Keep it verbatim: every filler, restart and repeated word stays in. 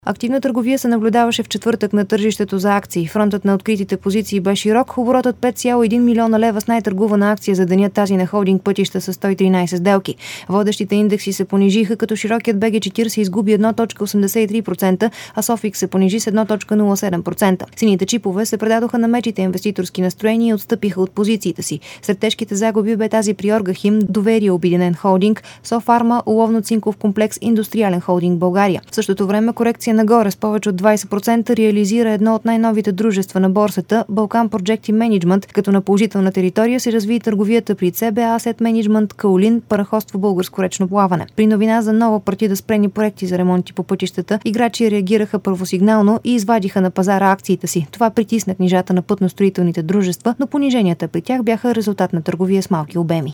Активна търговия се наблюдаваше в четвъртък на тържището за акции. Фронтът на откритите позиции бе широк. Оборотът пет цяло и един милиона лева с най-търгувана акция за деня, тази на холдинг Пътища с сто и тринайсет сделки. Водещите индекси се понижиха, като широкият Б Г четирийсет изгуби едно цяло осемдесет и три процента, а Софикс се понижи с едно цяло нула седем процента. Сините чипове се предадоха на мечите инвеститорски настроения и отстъпиха от позициите си. Сред тежките загуби бе тази при Оргахим, Доверие Обединен холдинг, Софарма, Уловно-цинков комплекс, Индустриален холдинг България. В същото време корекция нагоре с повече от двайсет процента реализира едно от най-новите дружества на борсата, Балкан Project Management, като на положителна територия се разви търговията при Ц Б Asset Management, Каолин, Параходство Българско речно плаване. При новина за нова партида спрени проекти за ремонти по пътищата, играчи реагираха първосигнално и извадиха на пазара акциите си. Това притисна книжата на пътно-строителните дружества, но пониженията при тях бяха резултат на търговия с малки обеми.